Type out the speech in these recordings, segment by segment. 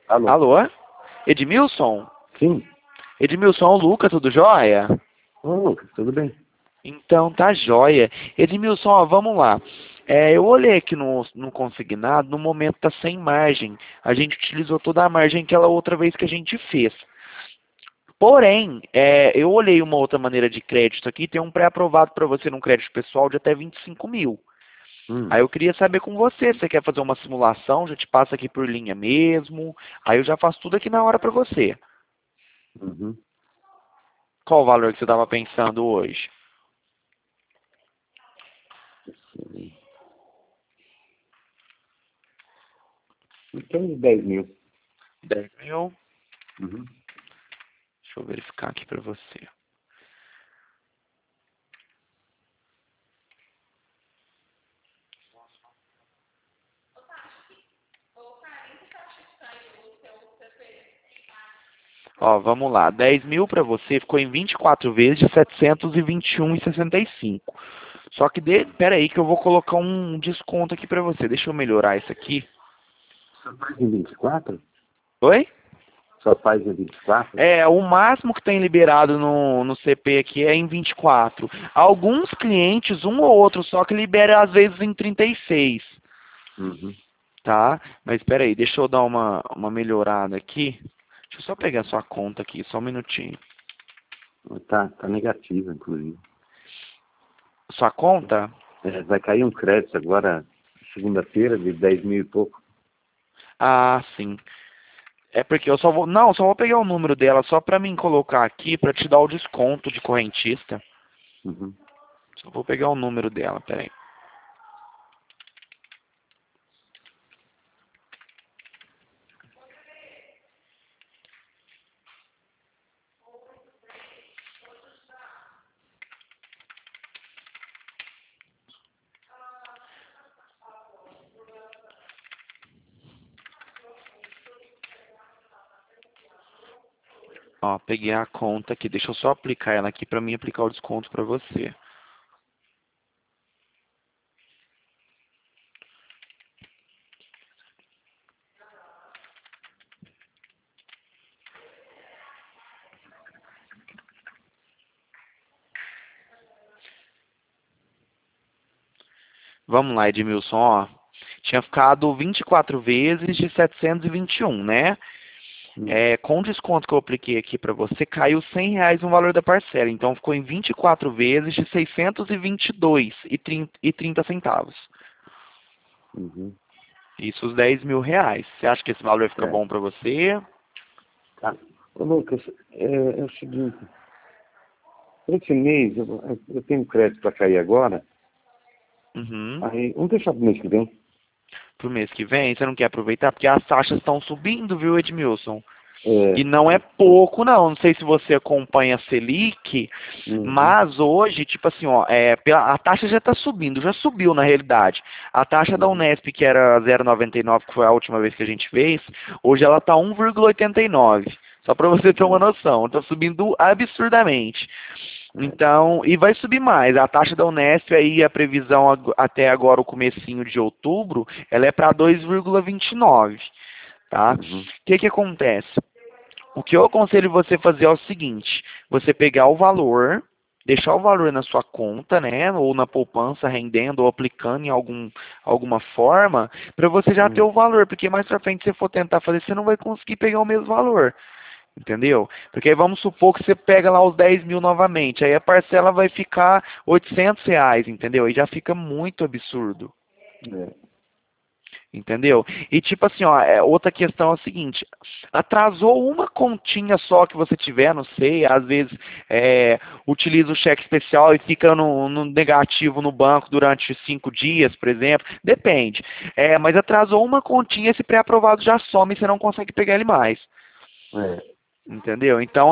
Alô? Alô? Edmilson? Sim? Edmilson, Lucas, tudo jóia? Ô, Lucas, tudo bem? Então, tá jóia. Edmilson, ó, vamos lá. Eu olhei aqui no consignado, no momento tá sem margem. A gente utilizou toda a margem aquela outra vez que a gente fez. Porém, eu olhei uma outra maneira de crédito aqui, tem um pré-aprovado para você num crédito pessoal de até 25 mil. Aí Hum. eu queria saber com você, você quer fazer uma simulação, já te passa aqui por linha mesmo, aí eu já faço tudo aqui na hora para você. Uhum. Qual o valor que você estava pensando hoje? Sim. Então, uns 10 mil. 10 mil? Uhum. Deixa eu verificar aqui para você. Ó, vamos lá. 10 mil para você ficou em 24 vezes de 721,65. Só que, pera aí que eu vou colocar um desconto aqui para você. Deixa eu melhorar isso aqui. Só faz em 24? Oi? Só faz em 24? O máximo que tem liberado no CP aqui é em 24. Alguns clientes, um ou outro, só que libera às vezes em 36, Uhum. tá? Mas espera aí, deixa eu dar uma melhorada aqui. Deixa eu só pegar sua conta aqui, só um minutinho. Tá negativo, inclusive. Sua conta? Vai cair um crédito agora, segunda-feira, de 10 mil e pouco. Ah, sim. É porque eu só vou, não, só vou pegar o número dela só pra mim colocar aqui pra te dar o desconto de correntista. Uhum. Só vou pegar o número dela, peraí. Ó, peguei a conta aqui. Deixa eu só aplicar ela aqui pra mim aplicar o desconto pra você. Vamos lá, Edmilson, ó. Tinha ficado 24 vezes de 721, né? Hum. Com o desconto que eu apliquei aqui pra você, caiu R$ 100 no valor da parcela. Então ficou em 24 vezes de 622,30 centavos. Uhum. Isso os R$ 10 mil. Você acha que esse valor fica É. bom pra você? Tá. Ô, Lucas, é o seguinte. Esse mês, eu tenho crédito para cair agora. Uhum. Aí, vamos deixar pro mês que vem. Pro mês que vem, você não quer aproveitar? Porque as taxas estão subindo, viu, Edmilson? É. E não é pouco, não. Não sei se você acompanha a Selic, Uhum. mas hoje, tipo assim, ó, a taxa já está subindo, já subiu na realidade. A taxa da Uhum. Unesp, que era 0,99, que foi a última vez que a gente fez, hoje ela está 1,89. Só para você ter uma É. noção, está subindo absurdamente. É. Então, e vai subir mais. A taxa da Unesp aí, a previsão até agora, o comecinho de outubro, ela é para 2,29, tá? O Uhum. que que acontece? O que eu aconselho você fazer é o seguinte: você pegar o valor, deixar o valor na sua conta, né, ou na poupança rendendo ou aplicando em alguma forma, para você já ter Uhum. o valor, porque mais para frente se você for tentar fazer, você não vai conseguir pegar o mesmo valor. Entendeu? Porque aí vamos supor que você pega lá os 10 mil novamente, aí a parcela vai ficar R$ 800, entendeu? Aí já fica muito absurdo. É. Entendeu? E tipo assim, ó, outra questão é o seguinte, atrasou uma continha só que você tiver, não sei, às vezes utiliza o cheque especial e fica no negativo no banco durante 5 dias, por exemplo, depende. Mas atrasou uma continha, esse pré-aprovado já some e você não consegue pegar ele mais. É. Entendeu? Então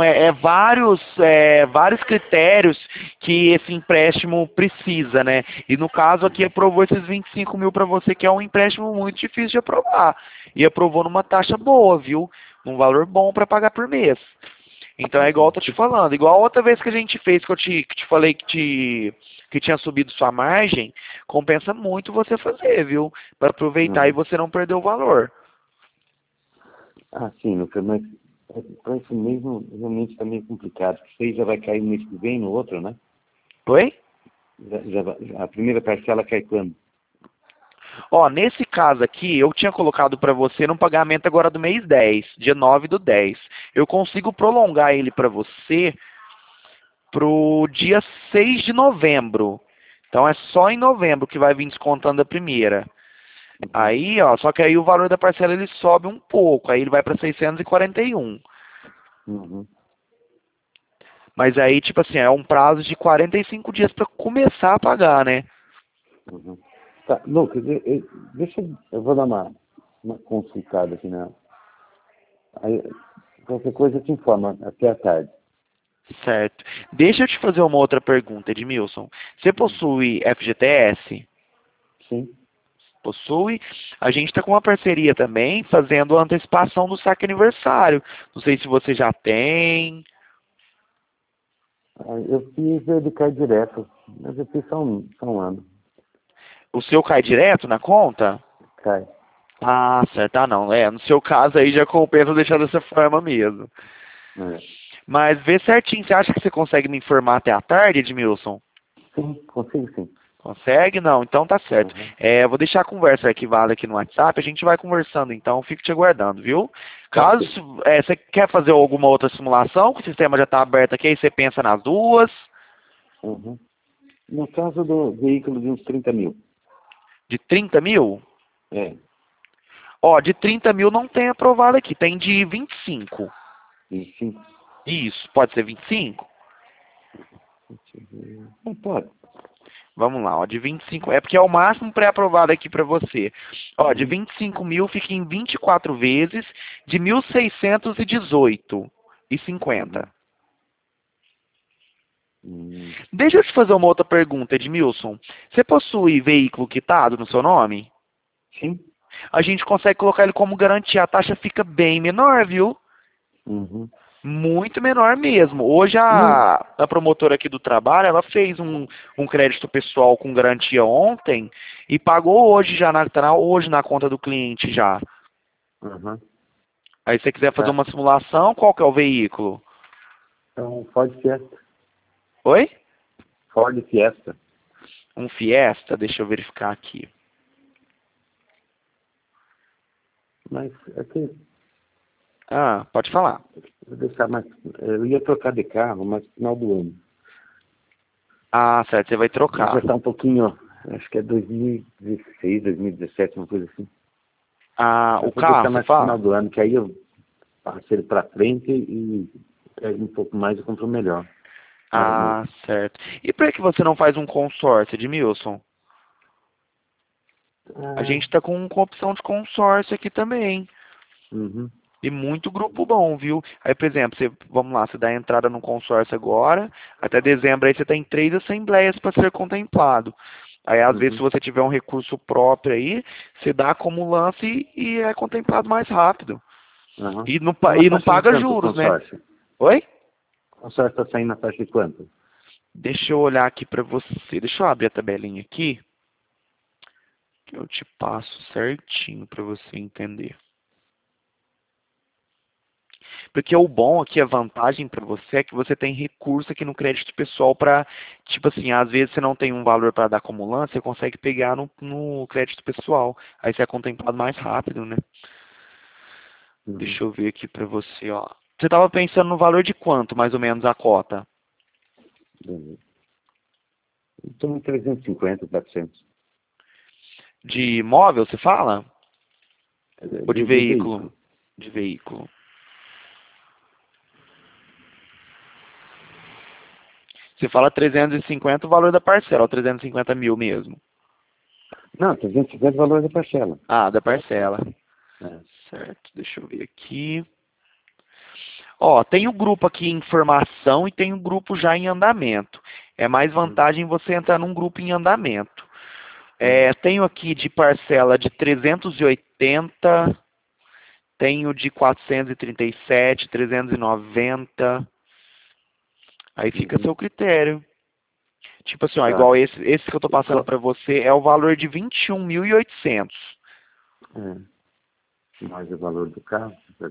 vários critérios que esse empréstimo precisa, né? E no caso aqui aprovou esses 25 mil para você, que é um empréstimo muito difícil de aprovar. E aprovou numa taxa boa, viu? Um valor bom para pagar por mês. Então é igual eu tô te falando, igual a outra vez que a gente fez, que te falei que tinha subido sua margem, compensa muito você fazer, viu? Para aproveitar e Uhum. você não perder o valor. Ah, sim, Lucas, mas para esse mês realmente está meio complicado. Porque isso aí já vai cair no mês que vem, no outro, né? Oi? A primeira parcela cai quando? Ó, nesse caso aqui, eu tinha colocado para você no pagamento agora do mês 10, dia 9/10. Eu consigo prolongar ele para você pro dia 6 de novembro. Então é só em novembro que vai vir descontando a primeira. Uhum, Aí, ó, só que aí o valor da parcela ele sobe um pouco, aí ele vai para 641. uhum, Mas aí, tipo assim, é um prazo de 45 dias para começar a pagar, né? uhum. Tá, Lucas, deixa eu vou dar uma consultada aqui na. Aí, qualquer coisa eu te informo até a tarde. Certo. Deixa eu te fazer uma outra pergunta, Edmilson. Você Hum. possui FGTS? Sim. Possui. A gente está com uma parceria também, fazendo a antecipação do saque aniversário. Não sei se você já tem. Ah, eu fiz educar direto, mas eu fiz só um ano. O seu cai direto na conta? Cai. Ah, certo. Ah, não. É, no seu caso aí já compensa deixar dessa forma mesmo. É. Mas vê certinho. Você acha que você consegue me informar até a tarde, Edmilson? Sim, consigo sim. Consegue? Não, então tá certo. Uhum. Eu vou deixar a conversa arquivada aqui no WhatsApp, a gente vai conversando, então fico te aguardando, viu? Tá Caso ok. você quer fazer alguma outra simulação, que o sistema já está aberto aqui, aí você pensa nas duas, Uhum. No caso do veículo de uns 30 mil. de 30 mil? É, Ó, de 30 mil não tem aprovado aqui, tem de 25. 25. Isso, pode ser 25? Deixa eu ver. Não, pode. Vamos lá, ó, de 25, é porque é o máximo pré-aprovado aqui para você. Ó, de Uhum. 25 mil fica em 24 vezes, de 1.618,50. Uhum. Hum. Deixa eu te fazer uma outra pergunta, Edmilson. Você possui veículo quitado no seu nome? Sim. A gente consegue colocar ele como garantia. A taxa fica bem menor, viu? Uhum. Muito menor mesmo. Hoje Não. a promotora aqui do trabalho, ela fez um crédito pessoal com garantia ontem e pagou hoje já tá hoje na conta do cliente já. Uhum. Aí se você quiser fazer Tá. uma simulação, qual que é o veículo? Então, Ford Fiesta. Oi? Ford Fiesta. Um Fiesta? Deixa eu verificar aqui. Mas aqui, Ah, pode falar. vou deixar mais. Eu ia trocar de carro, mas no final do ano. Ah, certo, você vai Mas já trocar. está um pouquinho, acho que é 2016, 2017, uma coisa assim. Ah, o Eu vou carro, deixar você mais pro final fala? do ano, que aí eu passo ele para frente e pego um pouco mais e compro melhor. Carro novo. Ah, certo. E por que você não faz um consórcio, Edmilson? A Ah, gente está com opção de consórcio aqui também. uhum, E muito grupo bom, viu? Aí, por exemplo, vamos lá, você dá entrada no consórcio agora, até dezembro aí você tem 3 assembleias para ser contemplado. Aí, às vezes, se uhum. você tiver um recurso próprio aí, você dá como lance e é contemplado mais rápido. Aham. E não, Tá na e não faixa de paga quanto o juros, né? consórcio? Oi? O consórcio está saindo na faixa de quanto? Deixa eu olhar aqui para você. Deixa eu abrir a tabelinha aqui, que eu te passo certinho para você entender. Porque o bom aqui, a vantagem para você é que você tem recurso aqui no crédito pessoal para, tipo assim, às vezes você não tem um valor para dar como lance, você consegue pegar no crédito pessoal. Aí você é contemplado mais rápido, né? Uhum. Deixa eu ver aqui para você, ó. Você estava pensando no valor de quanto, mais ou menos, a cota? Beleza. Estou em 350, 400. De imóvel, você fala? Ou de De veículo? veículo. De veículo. Você fala 350 o valor da parcela, ou 350 mil mesmo. Não, 350 é o valor da parcela. Ah, da parcela. É. Certo, deixa eu ver aqui. Ó, tem o grupo aqui em formação e tem o grupo já em andamento. É mais Uhum. vantagem você entrar num grupo em andamento. Uhum. Tenho aqui de parcela de 380, tenho de 437, 390. Aí fica a Uhum. seu critério. Tipo assim, ó, Tá. igual esse que eu tô passando Co- para você é o valor de 21.800. é. mais o valor do carro.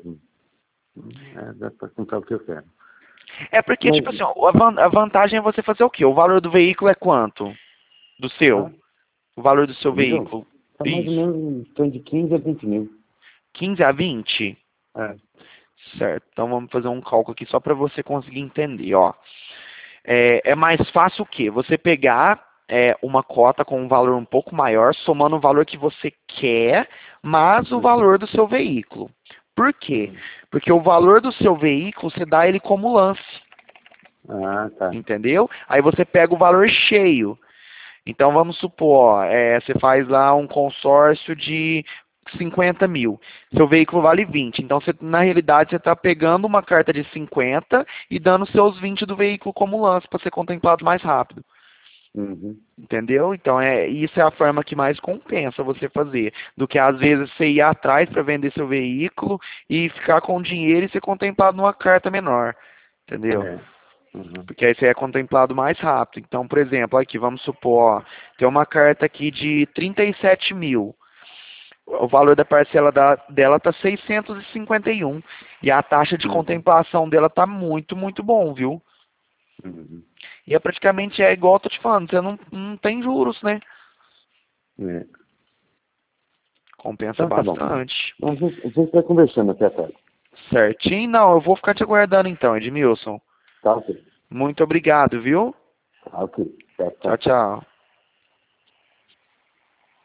Dá para comprar o que eu quero. É porque, Mas, tipo assim, ó, a vantagem é você fazer o quê? O valor do veículo é quanto? Do seu? tá? O valor do seu O meu veículo? tá mais ou Isso. menos em torno de 15 a 20 mil. 15 a 20? É. Certo. Então vamos fazer um cálculo aqui só para você conseguir entender, ó. É mais fácil o quê? Você pegar uma cota com um valor um pouco maior, somando o valor que você quer, mais o Uhum. valor do seu veículo. Por quê? Uhum. Porque o valor do seu veículo, você dá ele como lance, Ah, tá. entendeu? Aí você pega o valor cheio. Então vamos supor, ó, você faz lá um consórcio de 50 mil. Seu veículo vale 20. Então, na realidade, você está pegando uma carta de 50 e dando seus 20 do veículo como lance para ser contemplado mais rápido. Uhum. Entendeu? Então, isso é a forma que mais compensa você fazer. Do que, às vezes, você ir atrás para vender seu veículo e ficar com o dinheiro e ser contemplado numa carta menor. Entendeu? É. Uhum. Porque aí você é contemplado mais rápido. Então, por exemplo, aqui, vamos supor, ó, tem uma carta aqui de 37 mil. O valor da parcela dela está 651. E a taxa de Uhum. contemplação dela está muito, muito bom, viu? Uhum. E é praticamente igual eu tô te falando, você não tem juros, né? É. Compensa Então tá bom. bastante. A gente vai conversando até a tarde. Certinho? Não, eu vou ficar te aguardando então, Edmilson. Tá ok. Muito obrigado, viu? Tá ok. Tchau, Tchau, tchau. tchau.